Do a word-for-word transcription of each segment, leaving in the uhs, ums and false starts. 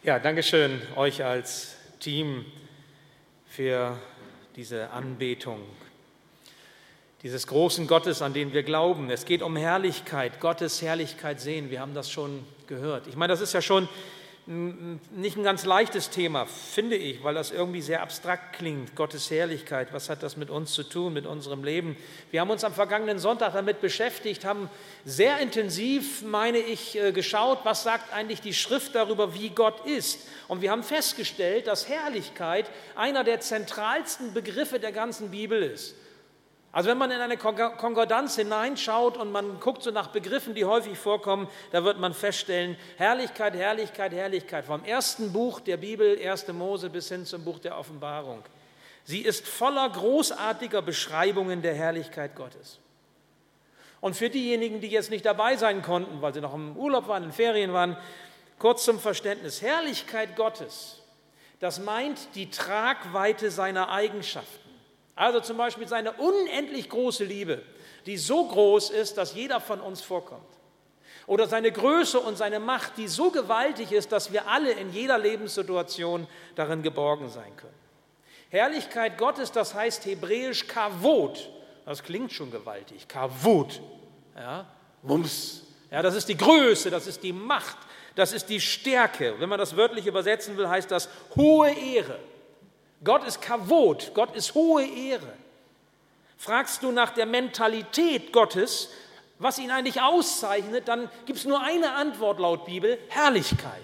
Ja, danke schön euch als Team für diese Anbetung dieses großen Gottes, an den wir glauben. Es geht um Herrlichkeit, Gottes Herrlichkeit sehen. Wir haben das schon gehört. Ich meine, das ist ja schon nicht ein ganz leichtes Thema, finde ich, weil das irgendwie sehr abstrakt klingt. Gottes Herrlichkeit, was hat das mit uns zu tun, mit unserem Leben? Wir haben uns am vergangenen Sonntag damit beschäftigt, haben sehr intensiv, meine ich, geschaut, was sagt eigentlich die Schrift darüber, wie Gott ist. Und wir haben festgestellt, dass Herrlichkeit einer der zentralsten Begriffe der ganzen Bibel ist. Also wenn man in eine Konkordanz hineinschaut und man guckt so nach Begriffen, die häufig vorkommen, da wird man feststellen, Herrlichkeit, Herrlichkeit, Herrlichkeit, vom ersten Buch der Bibel, erste Mose, bis hin zum Buch der Offenbarung. Sie ist voller großartiger Beschreibungen der Herrlichkeit Gottes. Und für diejenigen, die jetzt nicht dabei sein konnten, weil sie noch im Urlaub waren, in Ferien waren, kurz zum Verständnis, Herrlichkeit Gottes, das meint die Tragweite seiner Eigenschaften. Also zum Beispiel seine unendlich große Liebe, die so groß ist, dass jeder von uns vorkommt. Oder seine Größe und seine Macht, die so gewaltig ist, dass wir alle in jeder Lebenssituation darin geborgen sein können. Herrlichkeit Gottes, das heißt hebräisch Kavod. Das klingt schon gewaltig. Kavod. Ja, Wumms. Ja, das ist die Größe, das ist die Macht, das ist die Stärke. Wenn man das wörtlich übersetzen will, heißt das hohe Ehre. Gott ist Kavod, Gott ist hohe Ehre. Fragst du nach der Mentalität Gottes, was ihn eigentlich auszeichnet, dann gibt es nur eine Antwort laut Bibel: Herrlichkeit.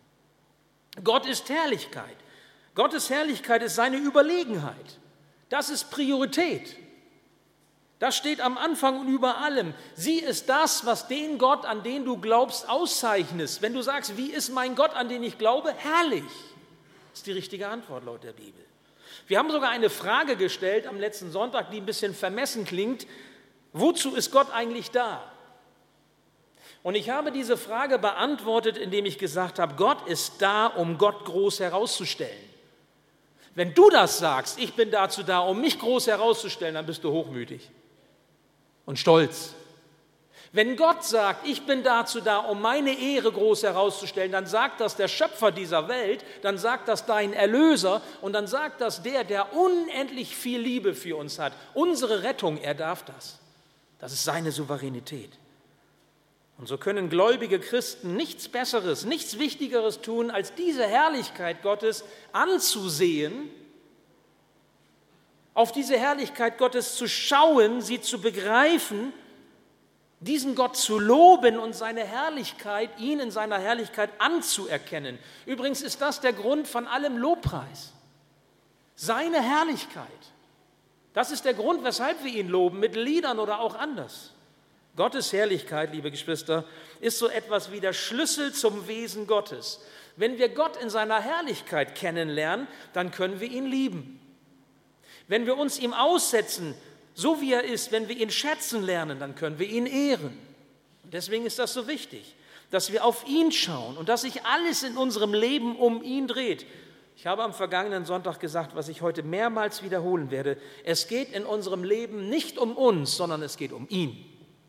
Gott ist Herrlichkeit. Gottes Herrlichkeit ist seine Überlegenheit. Das ist Priorität. Das steht am Anfang und über allem. Sie ist das, was den Gott, an den du glaubst, auszeichnet. Wenn du sagst, wie ist mein Gott, an den ich glaube? Herrlich. Das ist die richtige Antwort laut der Bibel. Wir haben sogar eine Frage gestellt am letzten Sonntag, die ein bisschen vermessen klingt. Wozu ist Gott eigentlich da? Und ich habe diese Frage beantwortet, indem ich gesagt habe, Gott ist da, um Gott groß herauszustellen. Wenn du das sagst, ich bin dazu da, um mich groß herauszustellen, dann bist du hochmütig und stolz. Wenn Gott sagt, ich bin dazu da, um meine Ehre groß herauszustellen, dann sagt das der Schöpfer dieser Welt, dann sagt das dein Erlöser und dann sagt das der, der unendlich viel Liebe für uns hat. Unsere Rettung, er darf das. Das ist seine Souveränität. Und so können gläubige Christen nichts Besseres, nichts Wichtigeres tun, als diese Herrlichkeit Gottes anzusehen, auf diese Herrlichkeit Gottes zu schauen, sie zu begreifen, diesen Gott zu loben und seine Herrlichkeit, ihn in seiner Herrlichkeit anzuerkennen. Übrigens ist das der Grund von allem Lobpreis. Seine Herrlichkeit. Das ist der Grund, weshalb wir ihn loben, mit Liedern oder auch anders. Gottes Herrlichkeit, liebe Geschwister, ist so etwas wie der Schlüssel zum Wesen Gottes. Wenn wir Gott in seiner Herrlichkeit kennenlernen, dann können wir ihn lieben. Wenn wir uns ihm aussetzen, so wie er ist, wenn wir ihn schätzen lernen, dann können wir ihn ehren. Und deswegen ist das so wichtig, dass wir auf ihn schauen und dass sich alles in unserem Leben um ihn dreht. Ich habe am vergangenen Sonntag gesagt, was ich heute mehrmals wiederholen werde. Es geht in unserem Leben nicht um uns, sondern es geht um ihn.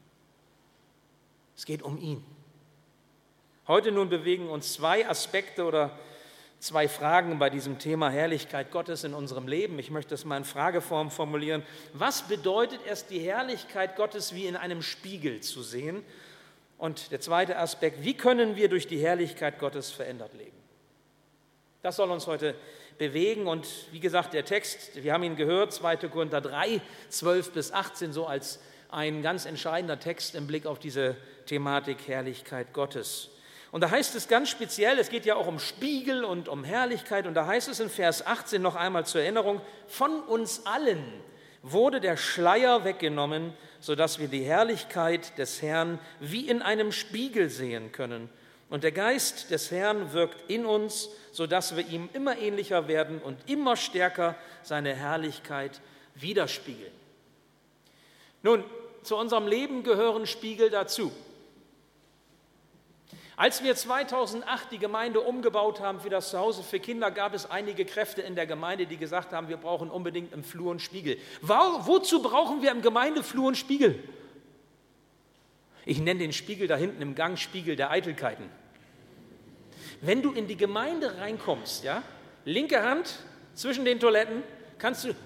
Es geht um ihn. Heute nun bewegen uns zwei Aspekte oder zwei Fragen bei diesem Thema Herrlichkeit Gottes in unserem Leben. Ich möchte das mal in Frageform formulieren. Was bedeutet es, die Herrlichkeit Gottes wie in einem Spiegel zu sehen? Und der zweite Aspekt, wie können wir durch die Herrlichkeit Gottes verändert leben? Das soll uns heute bewegen. Und wie gesagt, der Text, wir haben ihn gehört, zweiter Korinther drei, zwölf bis achtzehn, so als ein ganz entscheidender Text im Blick auf diese Thematik Herrlichkeit Gottes. Und da heißt es ganz speziell, es geht ja auch um Spiegel und um Herrlichkeit, und da heißt es in Vers achtzehn noch einmal zur Erinnerung, von uns allen wurde der Schleier weggenommen, sodass wir die Herrlichkeit des Herrn wie in einem Spiegel sehen können. Und der Geist des Herrn wirkt in uns, sodass wir ihm immer ähnlicher werden und immer stärker seine Herrlichkeit widerspiegeln. Nun, zu unserem Leben gehören Spiegel dazu. Als wir zweitausendacht die Gemeinde umgebaut haben für das Zuhause für Kinder, gab es einige Kräfte in der Gemeinde, die gesagt haben, wir brauchen unbedingt im Flur einen Spiegel. Wo, wozu brauchen wir im Gemeindeflur einen Spiegel? Ich nenne den Spiegel da hinten im Gang Spiegel der Eitelkeiten. Wenn du in die Gemeinde reinkommst, ja, linke Hand zwischen den Toiletten, kannst du,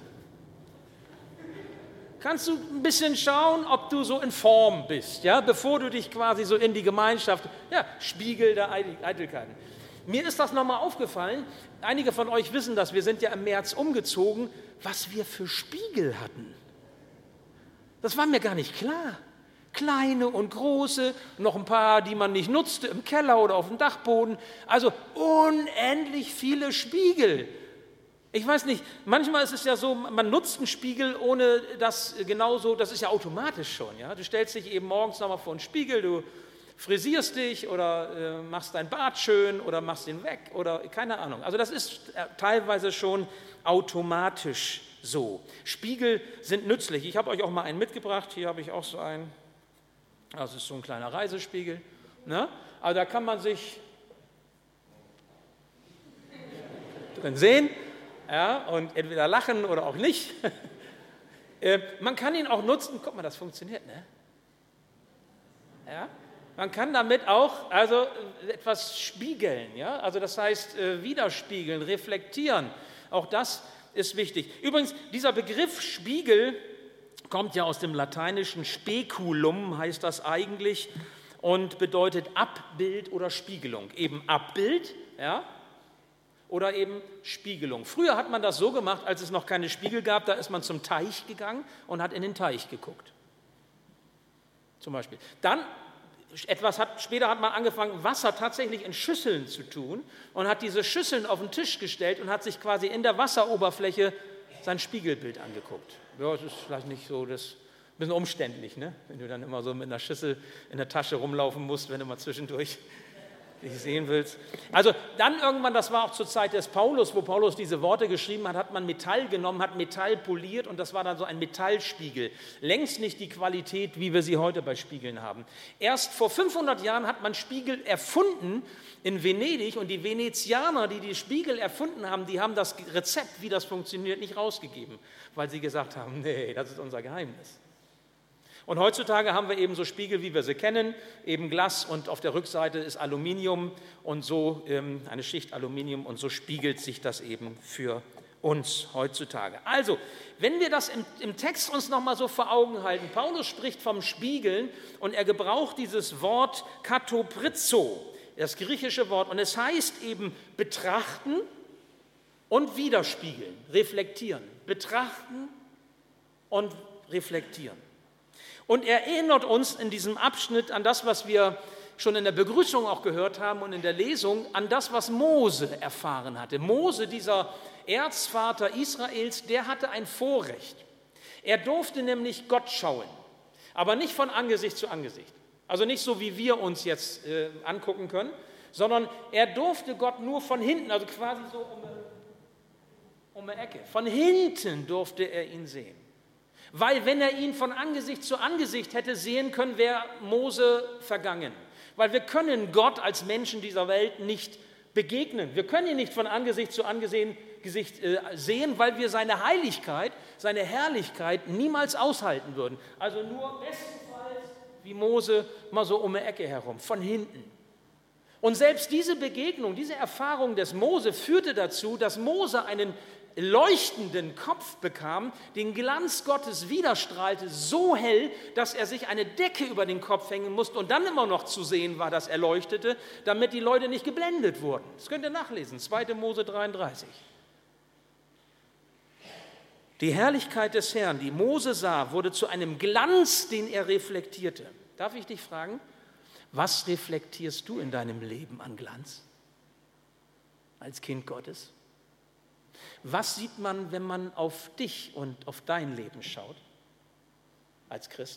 kannst du ein bisschen schauen, ob du so in Form bist, ja, bevor du dich quasi so in die Gemeinschaft, ja, Spiegel der Eitelkeiten. Mir ist das nochmal aufgefallen, einige von euch wissen das, wir sind ja im März umgezogen, was wir für Spiegel hatten. Das war mir gar nicht klar. Kleine und große, noch ein paar, die man nicht nutzte, im Keller oder auf dem Dachboden. Also unendlich viele Spiegel. Ich weiß nicht, manchmal ist es ja so, man nutzt einen Spiegel, ohne das genauso, das ist ja automatisch schon. Ja? Du stellst dich eben morgens nochmal vor einen Spiegel, du frisierst dich oder äh, machst dein Bart schön oder machst ihn weg oder keine Ahnung. Also das ist äh, teilweise schon automatisch so. Spiegel sind nützlich. Ich habe euch auch mal einen mitgebracht, hier habe ich auch so einen. Das ist so ein kleiner Reisespiegel. Ne? Also da kann man sich drin sehen, ja, und entweder lachen oder auch nicht. äh, man kann ihn auch nutzen, guck mal, das funktioniert, ne? Ja? Man kann damit auch also, etwas spiegeln, ja? Also das heißt äh, widerspiegeln, reflektieren. Auch das ist wichtig. Übrigens, dieser Begriff Spiegel kommt ja aus dem lateinischen Speculum, heißt das eigentlich, und bedeutet Abbild oder Spiegelung. Eben Abbild, ja, oder eben Spiegelung. Früher hat man das so gemacht, als es noch keine Spiegel gab, da ist man zum Teich gegangen und hat in den Teich geguckt. Zum Beispiel. Dann, etwas hat, später hat man angefangen, Wasser tatsächlich in Schüsseln zu tun und hat diese Schüsseln auf den Tisch gestellt und hat sich quasi in der Wasseroberfläche sein Spiegelbild angeguckt. Ja, das ist vielleicht nicht so, das ist ein bisschen umständlich, ne? Wenn du dann immer so mit einer Schüssel in der Tasche rumlaufen musst, wenn du mal zwischendurch dich sehen willst. Also dann irgendwann, das war auch zur Zeit des Paulus, wo Paulus diese Worte geschrieben hat, hat man Metall genommen, hat Metall poliert und das war dann so ein Metallspiegel. Längst nicht die Qualität, wie wir sie heute bei Spiegeln haben. Erst vor fünfhundert Jahren hat man Spiegel erfunden in Venedig und die Venezianer, die die Spiegel erfunden haben, die haben das Rezept, wie das funktioniert, nicht rausgegeben, weil sie gesagt haben, nee, das ist unser Geheimnis. Und heutzutage haben wir eben so Spiegel, wie wir sie kennen, eben Glas und auf der Rückseite ist Aluminium und so ähm, eine Schicht Aluminium und so spiegelt sich das eben für uns heutzutage. Also, wenn wir das im, im Text uns nochmal so vor Augen halten, Paulus spricht vom Spiegeln und er gebraucht dieses Wort katoprizo, das griechische Wort, und es heißt eben betrachten und widerspiegeln, reflektieren, betrachten und reflektieren. Und er erinnert uns in diesem Abschnitt an das, was wir schon in der Begrüßung auch gehört haben und in der Lesung, an das, was Mose erfahren hatte. Mose, dieser Erzvater Israels, der hatte ein Vorrecht. Er durfte nämlich Gott schauen, aber nicht von Angesicht zu Angesicht. Also nicht so, wie wir uns jetzt äh, angucken können, sondern er durfte Gott nur von hinten, also quasi so um eine, um eine Ecke. Von hinten durfte er ihn sehen. Weil wenn er ihn von Angesicht zu Angesicht hätte sehen können, wäre Mose vergangen. Weil wir können Gott als Menschen dieser Welt nicht begegnen. Wir können ihn nicht von Angesicht zu Angesicht sehen, weil wir seine Heiligkeit, seine Herrlichkeit niemals aushalten würden. Also nur bestenfalls wie Mose mal so um die Ecke herum, von hinten. Und selbst diese Begegnung, diese Erfahrung des Mose führte dazu, dass Mose einen leuchtenden Kopf bekam, den Glanz Gottes widerstrahlte, so hell, dass er sich eine Decke über den Kopf hängen musste und dann immer noch zu sehen war, dass er leuchtete, damit die Leute nicht geblendet wurden. Das könnt ihr nachlesen, zweiter Mose dreiunddreißig. Die Herrlichkeit des Herrn, die Mose sah, wurde zu einem Glanz, den er reflektierte. Darf ich dich fragen, was reflektierst du in deinem Leben an Glanz als Kind Gottes? Was sieht man, wenn man auf dich und auf dein Leben schaut, als Christ?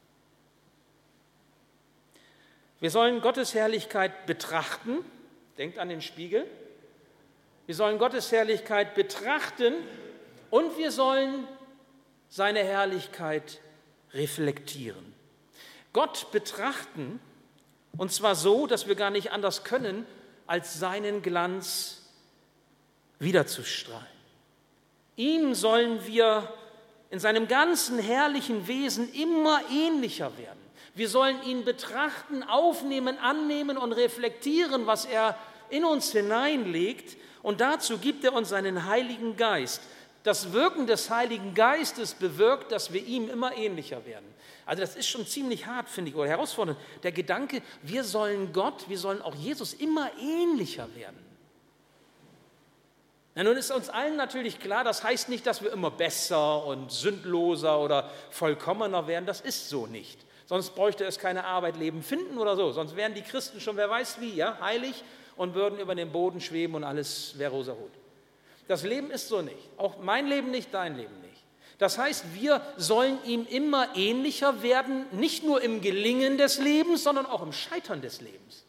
Wir sollen Gottes Herrlichkeit betrachten, denkt an den Spiegel. Wir sollen Gottes Herrlichkeit betrachten und wir sollen seine Herrlichkeit reflektieren. Gott betrachten, und zwar so, dass wir gar nicht anders können, als seinen Glanz wiederzustrahlen. Ihm sollen wir in seinem ganzen herrlichen Wesen immer ähnlicher werden. Wir sollen ihn betrachten, aufnehmen, annehmen und reflektieren, was er in uns hineinlegt und dazu gibt er uns seinen Heiligen Geist. Das Wirken des Heiligen Geistes bewirkt, dass wir ihm immer ähnlicher werden. Also das ist schon ziemlich hart, finde ich, oder herausfordernd. Der Gedanke, wir sollen Gott, wir sollen auch Jesus immer ähnlicher werden. Na, nun ist uns allen natürlich klar, das heißt nicht, dass wir immer besser und sündloser oder vollkommener werden. Das ist so nicht. Sonst bräuchte es keine Arbeit, Leben finden oder so. Sonst wären die Christen schon, wer weiß wie, ja, heilig und würden über den Boden schweben und alles wäre rosarot. Das Leben ist so nicht. Auch mein Leben nicht, dein Leben nicht. Das heißt, wir sollen ihm immer ähnlicher werden, nicht nur im Gelingen des Lebens, sondern auch im Scheitern des Lebens.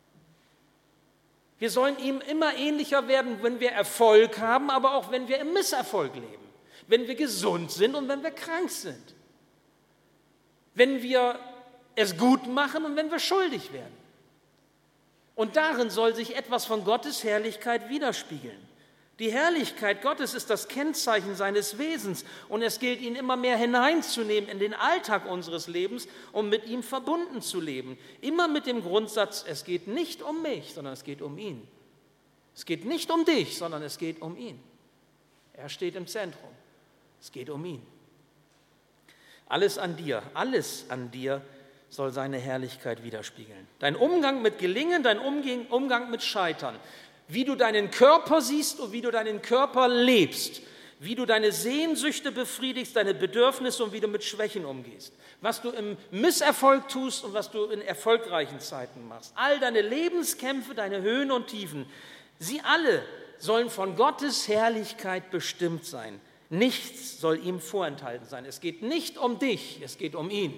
Wir sollen ihm immer ähnlicher werden, wenn wir Erfolg haben, aber auch wenn wir im Misserfolg leben, wenn wir gesund sind und wenn wir krank sind, wenn wir es gut machen und wenn wir schuldig werden. Und darin soll sich etwas von Gottes Herrlichkeit widerspiegeln. Die Herrlichkeit Gottes ist das Kennzeichen seines Wesens und es gilt, ihn immer mehr hineinzunehmen in den Alltag unseres Lebens, um mit ihm verbunden zu leben. Immer mit dem Grundsatz, es geht nicht um mich, sondern es geht um ihn. Es geht nicht um dich, sondern es geht um ihn. Er steht im Zentrum. Es geht um ihn. Alles an dir, alles an dir soll seine Herrlichkeit widerspiegeln. Dein Umgang mit Gelingen, dein Umgang mit Scheitern. Wie du deinen Körper siehst und wie du deinen Körper lebst, wie du deine Sehnsüchte befriedigst, deine Bedürfnisse und wie du mit Schwächen umgehst, was du im Misserfolg tust und was du in erfolgreichen Zeiten machst. All deine Lebenskämpfe, deine Höhen und Tiefen, sie alle sollen von Gottes Herrlichkeit bestimmt sein. Nichts soll ihm vorenthalten sein. Es geht nicht um dich, es geht um ihn.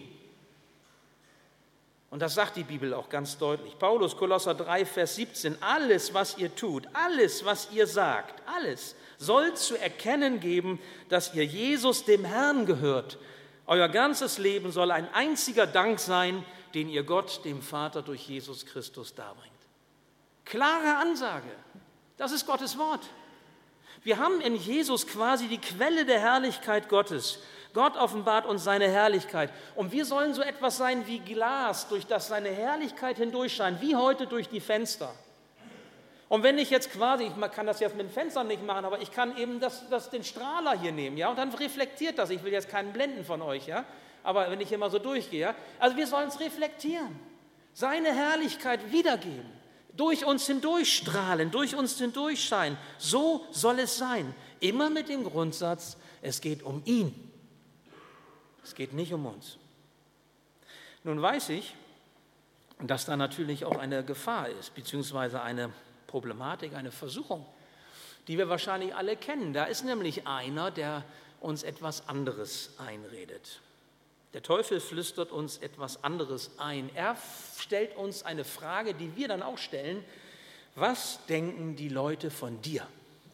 Und das sagt die Bibel auch ganz deutlich. Paulus, Kolosser drei, Vers siebzehn, alles, was ihr tut, alles, was ihr sagt, alles soll zu erkennen geben, dass ihr Jesus, dem Herrn, gehört. Euer ganzes Leben soll ein einziger Dank sein, den ihr Gott, dem Vater, durch Jesus Christus darbringt. Klare Ansage, das ist Gottes Wort. Wir haben in Jesus quasi die Quelle der Herrlichkeit Gottes. Gott offenbart uns seine Herrlichkeit und wir sollen so etwas sein wie Glas, durch das seine Herrlichkeit hindurchscheint, wie heute durch die Fenster. Und wenn ich jetzt quasi, ich kann das jetzt mit den Fenstern nicht machen, aber ich kann eben das, das, den Strahler hier nehmen, ja, und dann reflektiert das. Ich will jetzt keinen blenden von euch, ja, aber wenn ich immer so durchgehe, ja, also wir sollen es reflektieren, seine Herrlichkeit wiedergeben, durch uns hindurchstrahlen, durch uns hindurchscheinen. So soll es sein, immer mit dem Grundsatz, es geht um ihn. Es geht nicht um uns. Nun weiß ich, dass da natürlich auch eine Gefahr ist, beziehungsweise eine Problematik, eine Versuchung, die wir wahrscheinlich alle kennen. Da ist nämlich einer, der uns etwas anderes einredet. Der Teufel flüstert uns etwas anderes ein. Er stellt uns eine Frage, die wir dann auch stellen. Was denken die Leute von dir?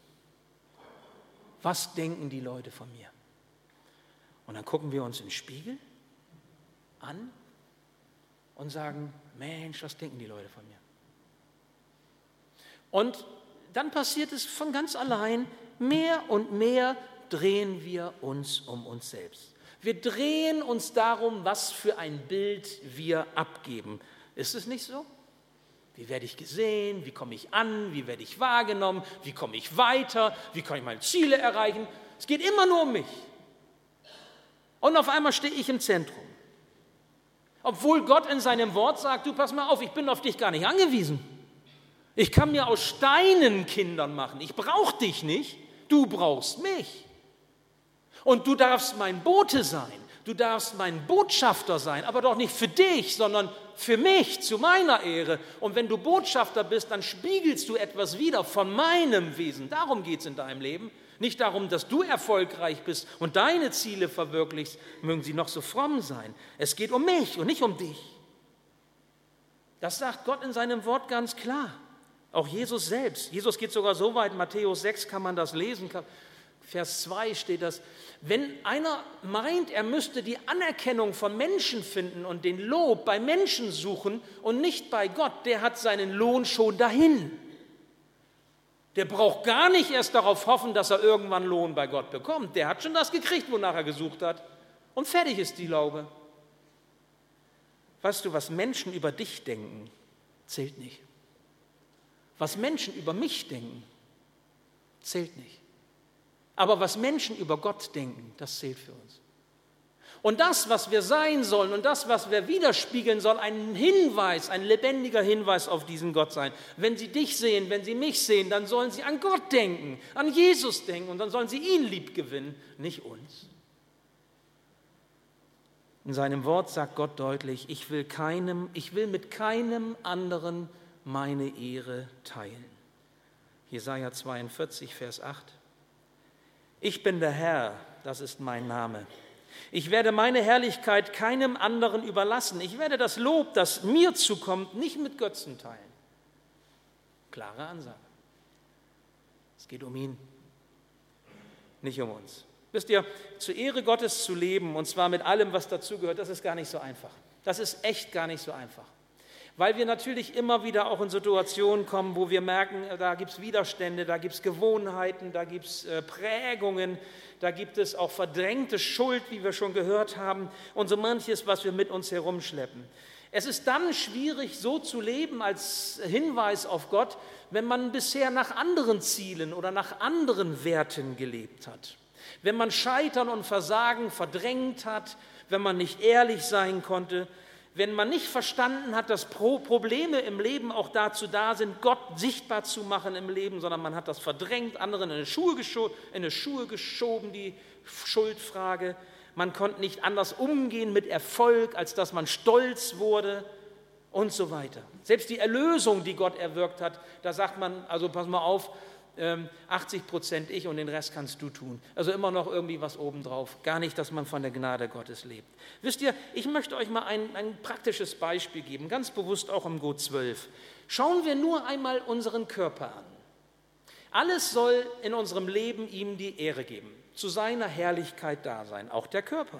Was denken die Leute von mir? Und dann gucken wir uns im Spiegel an und sagen, Mensch, was denken die Leute von mir? Und dann passiert es von ganz allein, mehr und mehr drehen wir uns um uns selbst. Wir drehen uns darum, was für ein Bild wir abgeben. Ist es nicht so? Wie werde ich gesehen? Wie komme ich an? Wie werde ich wahrgenommen? Wie komme ich weiter? Wie kann ich meine Ziele erreichen? Es geht immer nur um mich. Und auf einmal stehe ich im Zentrum. Obwohl Gott in seinem Wort sagt, du pass mal auf, ich bin auf dich gar nicht angewiesen. Ich kann mir aus Steinen Kindern machen. Ich brauche dich nicht, du brauchst mich. Und du darfst mein Bote sein, du darfst mein Botschafter sein, aber doch nicht für dich, sondern für mich, zu meiner Ehre. Und wenn du Botschafter bist, dann spiegelst du etwas wider von meinem Wesen. Darum geht es in deinem Leben. Nicht darum, dass du erfolgreich bist und deine Ziele verwirklichst, mögen sie noch so fromm sein. Es geht um mich und nicht um dich. Das sagt Gott in seinem Wort ganz klar. Auch Jesus selbst. Jesus geht sogar so weit, Matthäus sechs kann man das lesen, Vers zwei steht das, wenn einer meint, er müsste die Anerkennung von Menschen finden und den Lob bei Menschen suchen und nicht bei Gott, der hat seinen Lohn schon dahin. Der braucht gar nicht erst darauf hoffen, dass er irgendwann Lohn bei Gott bekommt. Der hat schon das gekriegt, wonach er gesucht hat. Und fertig ist die Laube. Weißt du, was Menschen über dich denken, zählt nicht. Was Menschen über mich denken, zählt nicht. Aber was Menschen über Gott denken, das zählt für uns. Und das, was wir sein sollen und das, was wir widerspiegeln, soll ein Hinweis, ein lebendiger Hinweis auf diesen Gott sein. Wenn sie dich sehen, wenn sie mich sehen, dann sollen sie an Gott denken, an Jesus denken und dann sollen sie ihn lieb gewinnen, nicht uns. In seinem Wort sagt Gott deutlich, ich will keinem, ich will mit keinem anderen meine Ehre teilen. Jesaja zweiundvierzig, Vers acht. Ich bin der Herr, das ist mein Name. Ich werde meine Herrlichkeit keinem anderen überlassen. Ich werde das Lob, das mir zukommt, nicht mit Götzen teilen. Klare Ansage. Es geht um ihn, nicht um uns. Wisst ihr, zur Ehre Gottes zu leben, und zwar mit allem, was dazugehört, das ist gar nicht so einfach. Das ist echt gar nicht so einfach. Weil wir natürlich immer wieder auch in Situationen kommen, wo wir merken, da gibt es Widerstände, da gibt es Gewohnheiten, da gibt es äh, Prägungen, da gibt es auch verdrängte Schuld, wie wir schon gehört haben, und so manches, was wir mit uns herumschleppen. Es ist dann schwierig, so zu leben als Hinweis auf Gott, wenn man bisher nach anderen Zielen oder nach anderen Werten gelebt hat. Wenn man Scheitern und Versagen verdrängt hat, wenn man nicht ehrlich sein konnte, wenn man nicht verstanden hat, dass Probleme im Leben auch dazu da sind, Gott sichtbar zu machen im Leben, sondern man hat das verdrängt, anderen in die Schuhe geschoben, in die Schuhe geschoben, die Schuldfrage. Man konnte nicht anders umgehen mit Erfolg, als dass man stolz wurde und so weiter. Selbst die Erlösung, die Gott erwirkt hat, da sagt man, also pass mal auf, achtzig Prozent ich und den Rest kannst du tun. Also immer noch irgendwie was obendrauf. Gar nicht, dass man von der Gnade Gottes lebt. Wisst ihr, ich möchte euch mal ein, ein praktisches Beispiel geben, ganz bewusst auch im Go zwölf. Schauen wir nur einmal unseren Körper an. Alles soll in unserem Leben ihm die Ehre geben, zu seiner Herrlichkeit da sein, auch der Körper.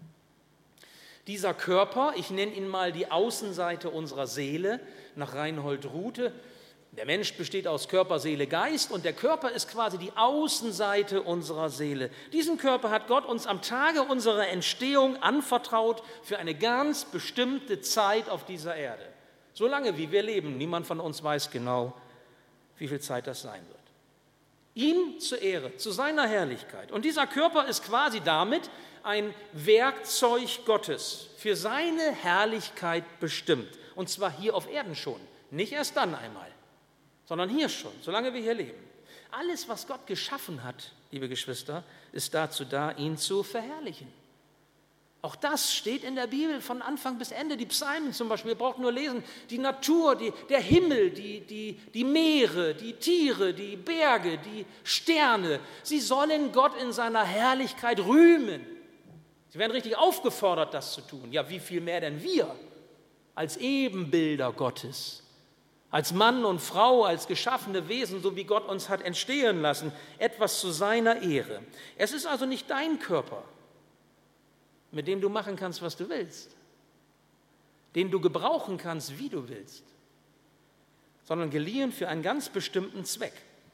Dieser Körper, ich nenne ihn mal die Außenseite unserer Seele, nach Reinhold Ruthe. Der Mensch besteht aus Körper, Seele, Geist und der Körper ist quasi die Außenseite unserer Seele. Diesen Körper hat Gott uns am Tage unserer Entstehung anvertraut für eine ganz bestimmte Zeit auf dieser Erde. So lange, wie wir leben. Niemand von uns weiß genau, wie viel Zeit das sein wird. Ihm zur Ehre, zu seiner Herrlichkeit. Und dieser Körper ist quasi damit ein Werkzeug Gottes, für seine Herrlichkeit bestimmt. Und zwar hier auf Erden schon, nicht erst dann einmal, sondern hier schon, solange wir hier leben. Alles, was Gott geschaffen hat, liebe Geschwister, ist dazu da, ihn zu verherrlichen. Auch das steht in der Bibel von Anfang bis Ende. Die Psalmen zum Beispiel, ihr braucht nur lesen, die Natur, die, der Himmel, die, die, die Meere, die Tiere, die Berge, die Sterne, sie sollen Gott in seiner Herrlichkeit rühmen. Sie werden richtig aufgefordert, das zu tun. Ja, wie viel mehr denn wir als Ebenbilder Gottes? Als Mann und Frau, als geschaffene Wesen, so wie Gott uns hat entstehen lassen, etwas zu seiner Ehre. Es ist also nicht dein Körper, mit dem du machen kannst, was du willst, den du gebrauchen kannst, wie du willst, sondern geliehen für einen ganz bestimmten Zweck.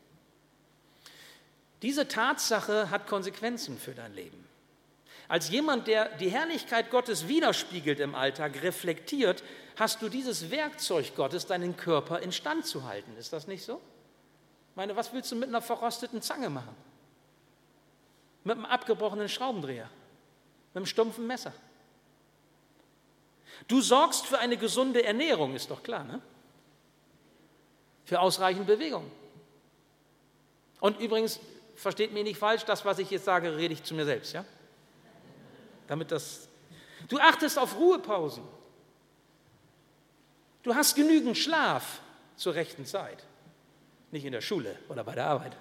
Diese Tatsache hat Konsequenzen für dein Leben. Als jemand, der die Herrlichkeit Gottes widerspiegelt im Alltag, reflektiert, hast du dieses Werkzeug Gottes, deinen Körper instand zu halten. Ist das nicht so? Ich meine, was willst du mit einer verrosteten Zange machen? Mit einem abgebrochenen Schraubendreher? Mit einem stumpfen Messer? Du sorgst für eine gesunde Ernährung, ist doch klar, ne? Für ausreichend Bewegung. Und übrigens, versteht mich nicht falsch, das, was ich jetzt sage, rede ich zu mir selbst, ja? Damit das. Du achtest auf Ruhepausen. Du hast genügend Schlaf zur rechten Zeit. Nicht in der Schule oder bei der Arbeit.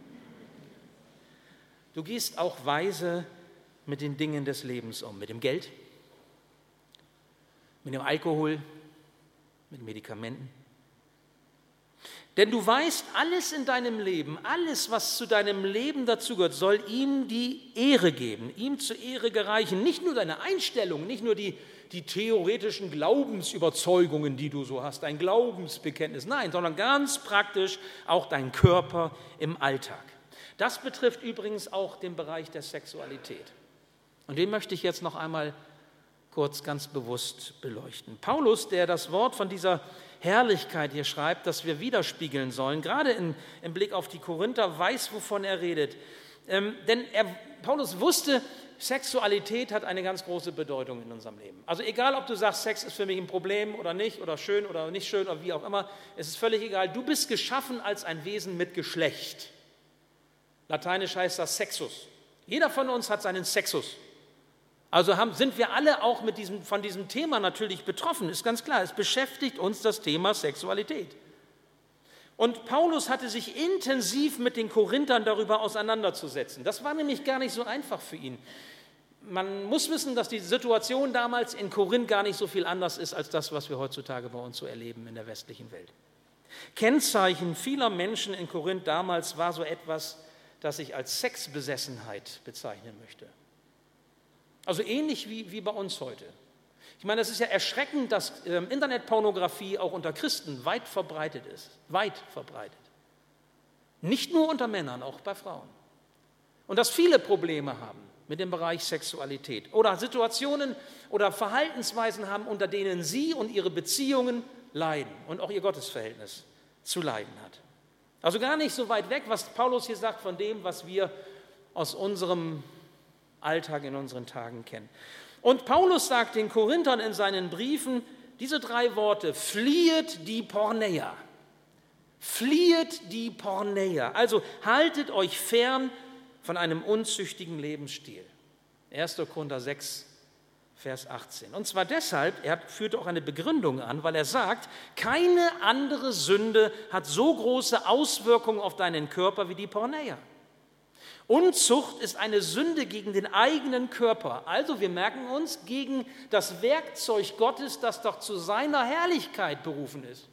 Du gehst auch weise mit den Dingen des Lebens um. Mit dem Geld, mit dem Alkohol, mit Medikamenten. Denn du weißt, alles in deinem Leben, alles, was zu deinem Leben dazugehört, soll ihm die Ehre geben, ihm zur Ehre gereichen. Nicht nur deine Einstellung, nicht nur die, die theoretischen Glaubensüberzeugungen, die du so hast, dein Glaubensbekenntnis, nein, sondern ganz praktisch auch dein Körper im Alltag. Das betrifft übrigens auch den Bereich der Sexualität. Und den möchte ich jetzt noch einmal kurz ganz bewusst beleuchten. Paulus, der das Wort von dieser Herrlichkeit hier schreibt, dass wir widerspiegeln sollen. Gerade in, im Blick auf die Korinther weiß, wovon er redet. Ähm, denn er, Paulus wusste, Sexualität hat eine ganz große Bedeutung in unserem Leben. Also egal, ob du sagst, Sex ist für mich ein Problem oder nicht, oder schön oder nicht schön oder wie auch immer, es ist völlig egal. Du bist geschaffen als ein Wesen mit Geschlecht. Lateinisch heißt das Sexus. Jeder von uns hat seinen Sexus. Also haben, sind wir alle auch mit diesem, von diesem Thema natürlich betroffen, ist ganz klar. Es beschäftigt uns das Thema Sexualität. Und Paulus hatte sich intensiv mit den Korinthern darüber auseinanderzusetzen. Das war nämlich gar nicht so einfach für ihn. Man muss wissen, dass die Situation damals in Korinth gar nicht so viel anders ist als das, was wir heutzutage bei uns so erleben in der westlichen Welt. Kennzeichen vieler Menschen in Korinth damals war so etwas, das ich als Sexbesessenheit bezeichnen möchte. Also ähnlich wie, wie bei uns heute. Ich meine, es ist ja erschreckend, dass ähm, Internetpornografie auch unter Christen weit verbreitet ist. Weit verbreitet. Nicht nur unter Männern, auch bei Frauen. Und dass viele Probleme haben mit dem Bereich Sexualität oder Situationen oder Verhaltensweisen haben, unter denen sie und ihre Beziehungen leiden und auch ihr Gottesverhältnis zu leiden hat. Also gar nicht so weit weg, was Paulus hier sagt, von dem, was wir aus unserem Alltag in unseren Tagen kennen. Und Paulus sagt den Korinthern in seinen Briefen diese drei Worte: Fliehet die Porneia. Fliehet die Porneia. Also haltet euch fern von einem unzüchtigen Lebensstil. erster Korinther sechs, Vers achtzehn. Und zwar deshalb, er führt auch eine Begründung an, weil er sagt, keine andere Sünde hat so große Auswirkungen auf deinen Körper wie die Porneia. Unzucht ist eine Sünde gegen den eigenen Körper. Also wir merken uns, gegen das Werkzeug Gottes, das doch zu seiner Herrlichkeit berufen ist.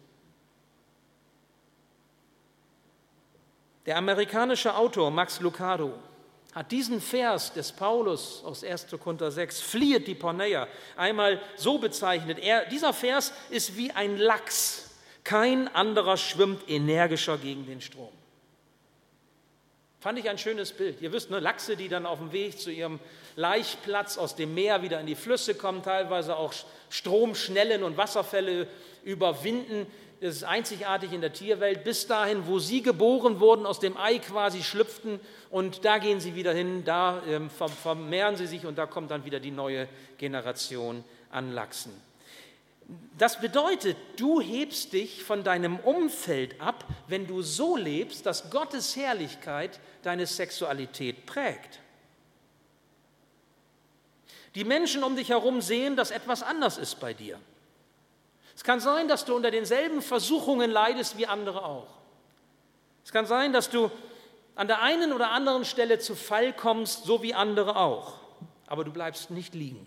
Der amerikanische Autor Max Lucado hat diesen Vers des Paulus aus erster Korinther sechs, fliehet die Porneia, einmal so bezeichnet. Er, dieser Vers ist wie ein Lachs. Kein anderer schwimmt energischer gegen den Strom. Fand ich ein schönes Bild. Ihr wisst, ne, Lachse, die dann auf dem Weg zu ihrem Laichplatz aus dem Meer wieder in die Flüsse kommen, teilweise auch Stromschnellen und Wasserfälle überwinden. Das ist einzigartig in der Tierwelt. Bis dahin, wo sie geboren wurden, aus dem Ei quasi schlüpften, und da gehen sie wieder hin, da ähm, vermehren sie sich und da kommt dann wieder die neue Generation an Lachsen. Das bedeutet, du hebst dich von deinem Umfeld ab, wenn du so lebst, dass Gottes Herrlichkeit deine Sexualität prägt. Die Menschen um dich herum sehen, dass etwas anders ist bei dir. Es kann sein, dass du unter denselben Versuchungen leidest wie andere auch. Es kann sein, dass du an der einen oder anderen Stelle zu Fall kommst, so wie andere auch. Aber du bleibst nicht liegen.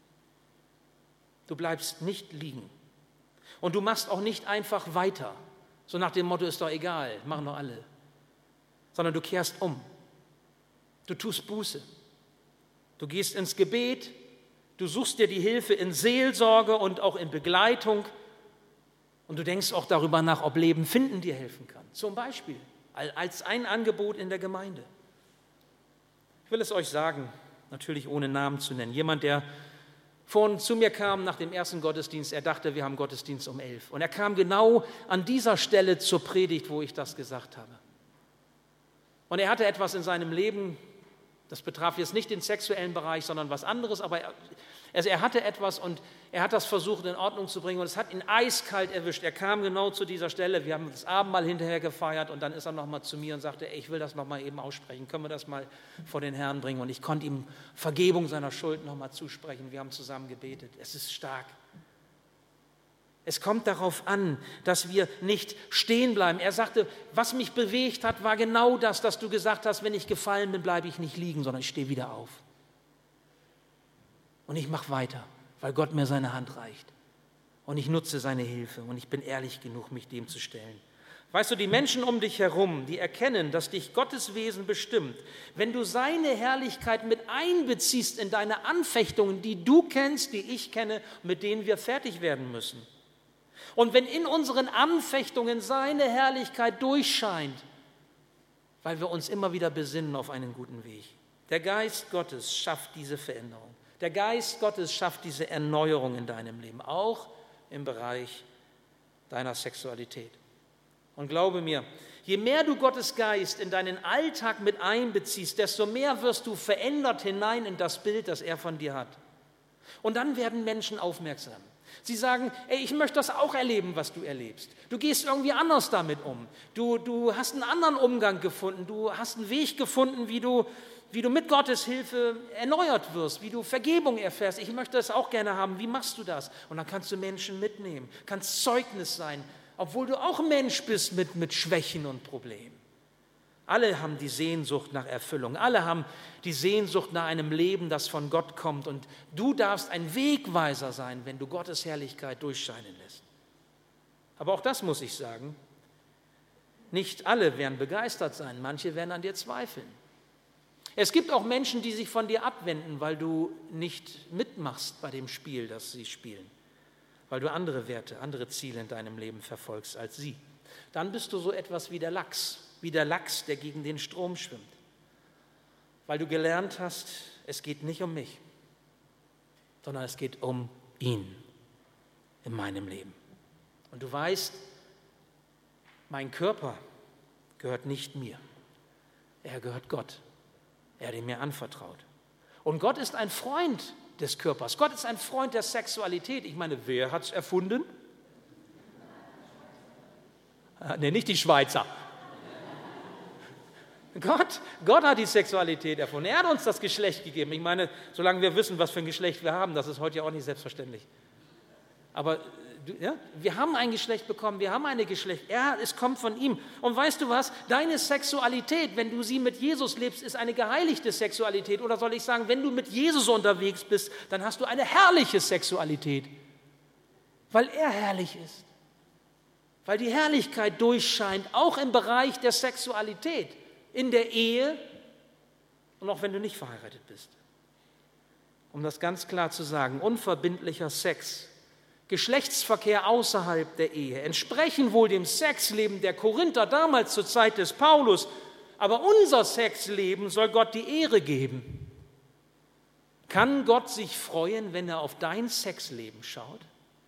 Du bleibst nicht liegen. Und du machst auch nicht einfach weiter, so nach dem Motto, ist doch egal, machen doch alle. Sondern du kehrst um. Du tust Buße. Du gehst ins Gebet. Du suchst dir die Hilfe in Seelsorge und auch in Begleitung. Und du denkst auch darüber nach, ob Leben finden dir helfen kann. Zum Beispiel als ein Angebot in der Gemeinde. Ich will es euch sagen, natürlich ohne Namen zu nennen. Jemand, der vorhin zu mir kam nach dem ersten Gottesdienst, er dachte, wir haben Gottesdienst um elf. Und er kam genau an dieser Stelle zur Predigt, wo ich das gesagt habe. Und er hatte etwas in seinem Leben, das betraf jetzt nicht den sexuellen Bereich, sondern was anderes, aber er, also er hatte etwas und er hat das versucht in Ordnung zu bringen und es hat ihn eiskalt erwischt. Er kam genau zu dieser Stelle, wir haben das Abendmahl hinterher gefeiert und dann ist er nochmal zu mir und sagte, ey, ich will das nochmal eben aussprechen, können wir das mal vor den Herrn bringen? Und ich konnte ihm Vergebung seiner Schuld nochmal zusprechen, wir haben zusammen gebetet. Es ist stark. Es kommt darauf an, dass wir nicht stehen bleiben. Er sagte, was mich bewegt hat, war genau das, dass du gesagt hast, wenn ich gefallen bin, bleibe ich nicht liegen, sondern ich stehe wieder auf. Und ich mache weiter, weil Gott mir seine Hand reicht. Und ich nutze seine Hilfe und ich bin ehrlich genug, mich dem zu stellen. Weißt du, die Menschen um dich herum, die erkennen, dass dich Gottes Wesen bestimmt. Wenn du seine Herrlichkeit mit einbeziehst in deine Anfechtungen, die du kennst, die ich kenne, mit denen wir fertig werden müssen. Und wenn in unseren Anfechtungen seine Herrlichkeit durchscheint, weil wir uns immer wieder besinnen auf einen guten Weg. Der Geist Gottes schafft diese Veränderung. Der Geist Gottes schafft diese Erneuerung in deinem Leben, auch im Bereich deiner Sexualität. Und glaube mir, je mehr du Gottes Geist in deinen Alltag mit einbeziehst, desto mehr wirst du verändert hinein in das Bild, das er von dir hat. Und dann werden Menschen aufmerksam. Sie sagen, ey, ich möchte das auch erleben, was du erlebst. Du gehst irgendwie anders damit um. Du, du hast einen anderen Umgang gefunden. Du hast einen Weg gefunden, wie du, wie du mit Gottes Hilfe erneuert wirst, wie du Vergebung erfährst. Ich möchte das auch gerne haben. Wie machst du das? Und dann kannst du Menschen mitnehmen, kannst Zeugnis sein, obwohl du auch ein Mensch bist mit, mit Schwächen und Problemen. Alle haben die Sehnsucht nach Erfüllung. Alle haben die Sehnsucht nach einem Leben, das von Gott kommt. Und du darfst ein Wegweiser sein, wenn du Gottes Herrlichkeit durchscheinen lässt. Aber auch das muss ich sagen, nicht alle werden begeistert sein. Manche werden an dir zweifeln. Es gibt auch Menschen, die sich von dir abwenden, weil du nicht mitmachst bei dem Spiel, das sie spielen. Weil du andere Werte, andere Ziele in deinem Leben verfolgst als sie. Dann bist du so etwas wie der Lachs. Wie der Lachs, der gegen den Strom schwimmt. Weil du gelernt hast, es geht nicht um mich, sondern es geht um ihn in meinem Leben. Und du weißt, mein Körper gehört nicht mir. Er gehört Gott. Er hat ihn mir anvertraut. Und Gott ist ein Freund des Körpers. Gott ist ein Freund der Sexualität. Ich meine, wer hat es erfunden? Ne, nicht die Schweizer. Gott, Gott hat die Sexualität erfunden. Er hat uns das Geschlecht gegeben. Ich meine, solange wir wissen, was für ein Geschlecht wir haben, das ist heute ja auch nicht selbstverständlich. Aber ja, wir haben ein Geschlecht bekommen, wir haben ein Geschlecht. Er, es kommt von ihm. Und weißt du was? Deine Sexualität, wenn du sie mit Jesus lebst, ist eine geheiligte Sexualität. Oder soll ich sagen, wenn du mit Jesus unterwegs bist, dann hast du eine herrliche Sexualität. Weil er herrlich ist. Weil die Herrlichkeit durchscheint, auch im Bereich der Sexualität. In der Ehe und auch wenn du nicht verheiratet bist. Um das ganz klar zu sagen, unverbindlicher Sex, Geschlechtsverkehr außerhalb der Ehe, entsprechen wohl dem Sexleben der Korinther damals zur Zeit des Paulus, aber unser Sexleben soll Gott die Ehre geben. Kann Gott sich freuen, wenn er auf dein Sexleben schaut?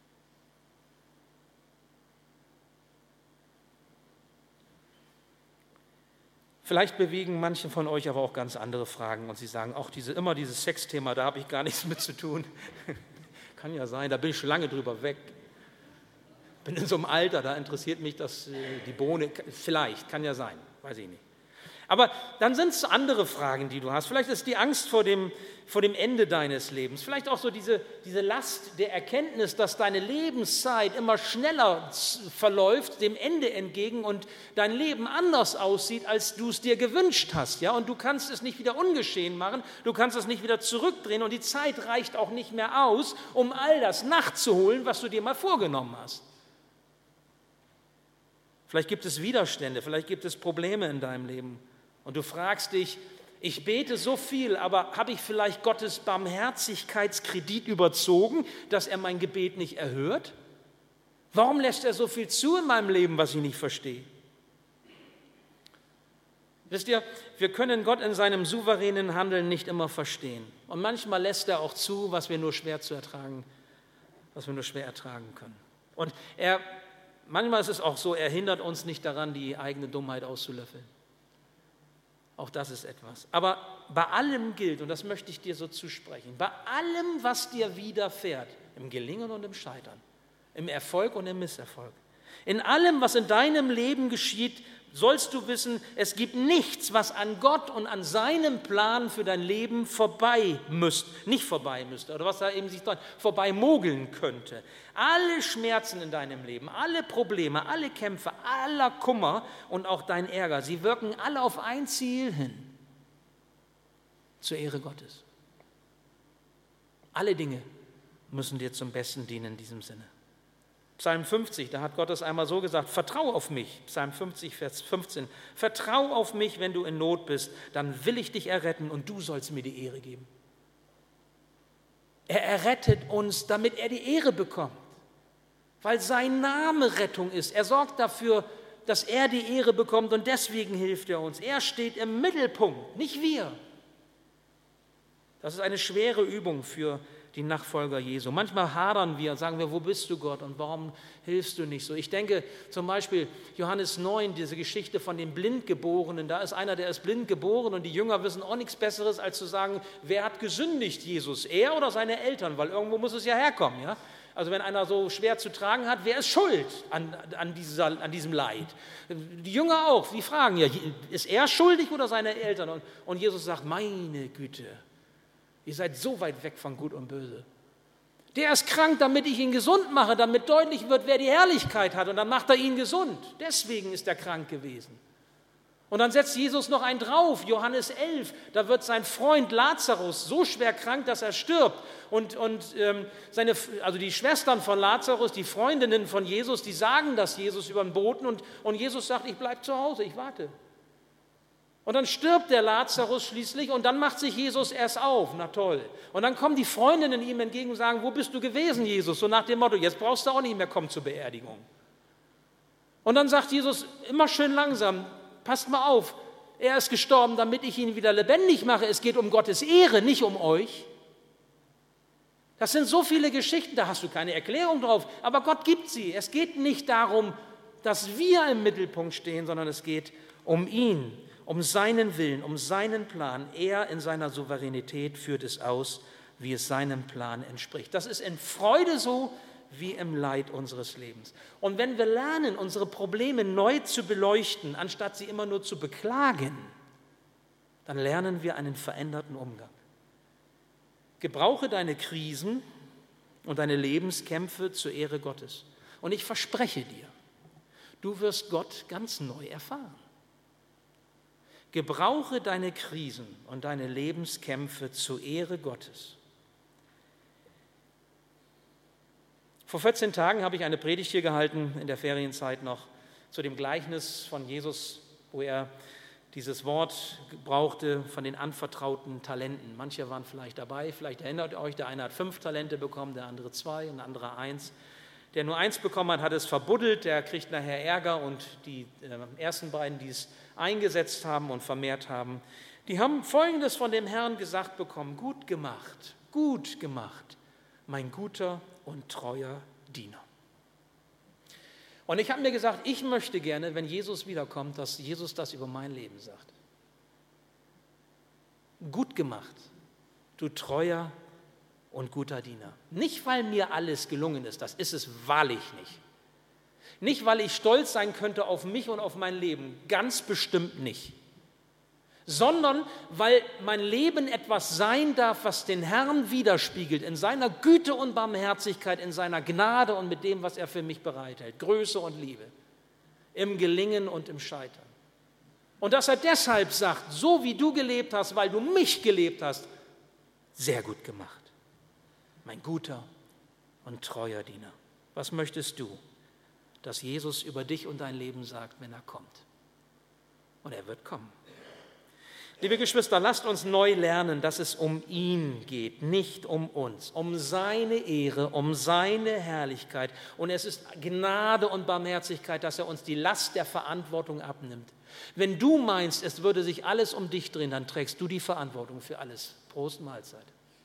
Vielleicht bewegen manche von euch aber auch ganz andere Fragen und sie sagen, auch diese, immer dieses Sexthema, da habe ich gar nichts mit zu tun. Kann ja sein, da bin ich schon lange drüber weg. Bin in so einem Alter, da interessiert mich das, die Bohne, vielleicht, kann ja sein, weiß ich nicht. Aber dann sind es andere Fragen, die du hast. Vielleicht ist die Angst vor dem, vor dem Ende deines Lebens. Vielleicht auch so diese, diese Last der Erkenntnis, dass deine Lebenszeit immer schneller verläuft, dem Ende entgegen und dein Leben anders aussieht, als du es dir gewünscht hast. Ja? Und du kannst es nicht wieder ungeschehen machen, du kannst es nicht wieder zurückdrehen und die Zeit reicht auch nicht mehr aus, um all das nachzuholen, was du dir mal vorgenommen hast. Vielleicht gibt es Widerstände, vielleicht gibt es Probleme in deinem Leben. Und du fragst dich, ich bete so viel, aber habe ich vielleicht Gottes Barmherzigkeitskredit überzogen, dass er mein Gebet nicht erhört? Warum lässt er so viel zu in meinem Leben, was ich nicht verstehe? Wisst ihr, wir können Gott in seinem souveränen Handeln nicht immer verstehen. Und manchmal lässt er auch zu, was wir nur schwer zu ertragen, was wir nur schwer ertragen können. Und er, manchmal ist es auch so, er hindert uns nicht daran, die eigene Dummheit auszulöffeln. Auch das ist etwas. Aber bei allem gilt, und das möchte ich dir so zusprechen, bei allem, was dir widerfährt, im Gelingen und im Scheitern, im Erfolg und im Misserfolg, in allem, was in deinem Leben geschieht, sollst du wissen, es gibt nichts, was an Gott und an seinem Plan für dein Leben vorbei müsste, nicht vorbei müsste, oder was da eben sich vorbei mogeln könnte. Alle Schmerzen in deinem Leben, alle Probleme, alle Kämpfe, aller Kummer und auch dein Ärger, sie wirken alle auf ein Ziel hin, zur Ehre Gottes. Alle Dinge müssen dir zum Besten dienen in diesem Sinne. Psalm fünfzig, da hat Gott es einmal so gesagt, vertrau auf mich, Psalm fünfzig, Vers fünfzehn, vertrau auf mich, wenn du in Not bist, dann will ich dich erretten und du sollst mir die Ehre geben. Er errettet uns, damit er die Ehre bekommt, weil sein Name Rettung ist. Er sorgt dafür, dass er die Ehre bekommt und deswegen hilft er uns. Er steht im Mittelpunkt, nicht wir. Das ist eine schwere Übung für die Nachfolger Jesu. Manchmal hadern wir und sagen wir, wo bist du, Gott, und warum hilfst du nicht so? Ich denke zum Beispiel Johannes neun, diese Geschichte von dem Blindgeborenen. Da ist einer, der ist blind geboren, und die Jünger wissen auch nichts Besseres, als zu sagen, wer hat gesündigt, Jesus? Er oder seine Eltern? Weil irgendwo muss es ja herkommen, ja? Also wenn einer so schwer zu tragen hat, wer ist schuld an, an, dieser, an diesem Leid? Die Jünger auch, die fragen ja, ist er schuldig oder seine Eltern? Und, und Jesus sagt, meine Güte, ihr seid so weit weg von Gut und Böse. Der ist krank, damit ich ihn gesund mache, damit deutlich wird, wer die Herrlichkeit hat. Und dann macht er ihn gesund. Deswegen ist er krank gewesen. Und dann setzt Jesus noch einen drauf, Johannes elf, da wird sein Freund Lazarus so schwer krank, dass er stirbt. Und, und ähm, seine, also die Schwestern von Lazarus, die Freundinnen von Jesus, die sagen das Jesus über den Boten, und, und Jesus sagt, ich bleibe zu Hause, ich warte. Und dann stirbt der Lazarus schließlich, und dann macht sich Jesus erst auf, na toll. Und dann kommen die Freundinnen ihm entgegen und sagen, wo bist du gewesen, Jesus? So nach dem Motto, jetzt brauchst du auch nicht mehr kommen zur Beerdigung. Und dann sagt Jesus, immer schön langsam, passt mal auf, er ist gestorben, damit ich ihn wieder lebendig mache. Es geht um Gottes Ehre, nicht um euch. Das sind so viele Geschichten, da hast du keine Erklärung drauf, aber Gott gibt sie. Es geht nicht darum, dass wir im Mittelpunkt stehen, sondern es geht um ihn, um seinen Willen, um seinen Plan. Er in seiner Souveränität führt es aus, wie es seinem Plan entspricht. Das ist in Freude so, wie im Leid unseres Lebens. Und wenn wir lernen, unsere Probleme neu zu beleuchten, anstatt sie immer nur zu beklagen, dann lernen wir einen veränderten Umgang. Gebrauche deine Krisen und deine Lebenskämpfe zur Ehre Gottes. Und ich verspreche dir, du wirst Gott ganz neu erfahren. Gebrauche deine Krisen und deine Lebenskämpfe zur Ehre Gottes. Vor vierzehn Tagen habe ich eine Predigt hier gehalten, in der Ferienzeit noch, zu dem Gleichnis von Jesus, wo er dieses Wort brauchte von den anvertrauten Talenten. Manche waren vielleicht dabei, vielleicht erinnert ihr euch, der eine hat fünf Talente bekommen, der andere zwei und der andere eins. Der nur eins bekommen hat, hat es verbuddelt, der kriegt nachher Ärger, und die äh, ersten beiden, die es eingesetzt haben und vermehrt haben, die haben Folgendes von dem Herrn gesagt bekommen: Gut gemacht, gut gemacht, mein guter und treuer Diener. Und ich habe mir gesagt, ich möchte gerne, wenn Jesus wiederkommt, dass Jesus das über mein Leben sagt. Gut gemacht, du treuer und guter Diener. Nicht, weil mir alles gelungen ist, das ist es wahrlich nicht. Nicht, weil ich stolz sein könnte auf mich und auf mein Leben, ganz bestimmt nicht. Sondern weil mein Leben etwas sein darf, was den Herrn widerspiegelt, in seiner Güte und Barmherzigkeit, in seiner Gnade und mit dem, was er für mich bereithält, Größe und Liebe, im Gelingen und im Scheitern. Und dass er deshalb sagt, so wie du gelebt hast, weil du mich gelebt hast, sehr gut gemacht, mein guter und treuer Diener. Was möchtest du, dass Jesus über dich und dein Leben sagt, wenn er kommt? Und er wird kommen. Liebe Geschwister, lasst uns neu lernen, dass es um ihn geht, nicht um uns, um seine Ehre, um seine Herrlichkeit. Und es ist Gnade und Barmherzigkeit, dass er uns die Last der Verantwortung abnimmt. Wenn du meinst, es würde sich alles um dich drehen, dann trägst du die Verantwortung für alles. Prost, Mahlzeit.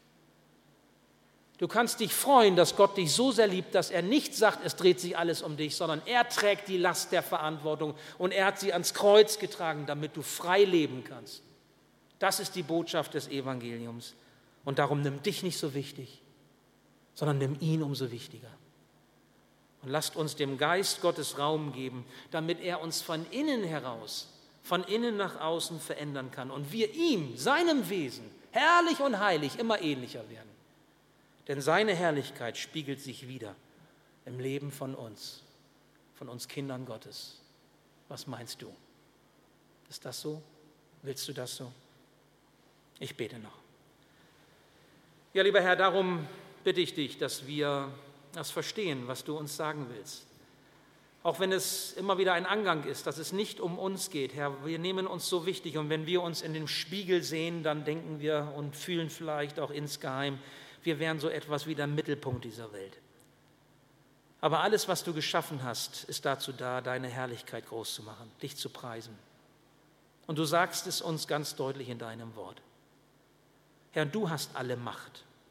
Du kannst dich freuen, dass Gott dich so sehr liebt, dass er nicht sagt, es dreht sich alles um dich, sondern er trägt die Last der Verantwortung und er hat sie ans Kreuz getragen, damit du frei leben kannst. Das ist die Botschaft des Evangeliums. Und darum nimm dich nicht so wichtig, sondern nimm ihn umso wichtiger. Und lasst uns dem Geist Gottes Raum geben, damit er uns von innen heraus, von innen nach außen verändern kann und wir ihm, seinem Wesen, herrlich und heilig, immer ähnlicher werden. Denn seine Herrlichkeit spiegelt sich wider im Leben von uns, von uns Kindern Gottes. Was meinst du? Ist das so? Willst du das so? Ich bete noch. Ja, lieber Herr, darum bitte ich dich, dass wir das verstehen, was du uns sagen willst. Auch wenn es immer wieder ein Angang ist, dass es nicht um uns geht. Herr, wir nehmen uns so wichtig, und wenn wir uns in den Spiegel sehen, dann denken wir und fühlen vielleicht auch insgeheim, wir wären so etwas wie der Mittelpunkt dieser Welt. Aber alles, was du geschaffen hast, ist dazu da, deine Herrlichkeit groß zu machen, dich zu preisen. Und du sagst es uns ganz deutlich in deinem Wort. Herr, du hast alle Macht.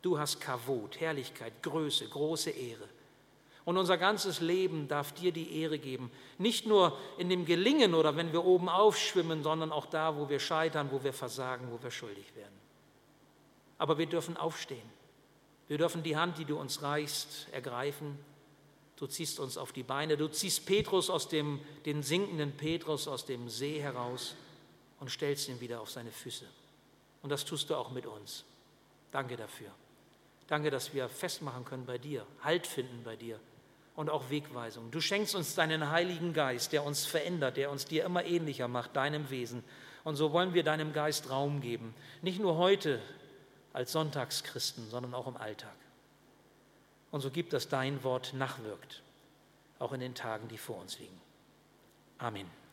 Du hast Kavod, Herrlichkeit, Größe, große Ehre. Und unser ganzes Leben darf dir die Ehre geben. Nicht nur in dem Gelingen oder wenn wir oben aufschwimmen, sondern auch da, wo wir scheitern, wo wir versagen, wo wir schuldig werden. Aber wir dürfen aufstehen. Wir dürfen die Hand, die du uns reichst, ergreifen. Du ziehst uns auf die Beine. Du ziehst Petrus aus dem, den sinkenden Petrus aus dem See heraus und stellst ihn wieder auf seine Füße. Und das tust du auch mit uns. Danke dafür. Danke, dass wir festmachen können bei dir, Halt finden bei dir und auch Wegweisung. Du schenkst uns deinen Heiligen Geist, der uns verändert, der uns dir immer ähnlicher macht, deinem Wesen. Und so wollen wir deinem Geist Raum geben, nicht nur heute als Sonntagschristen, sondern auch im Alltag. Und so gibt, dass dein Wort nachwirkt, auch in den Tagen, die vor uns liegen. Amen.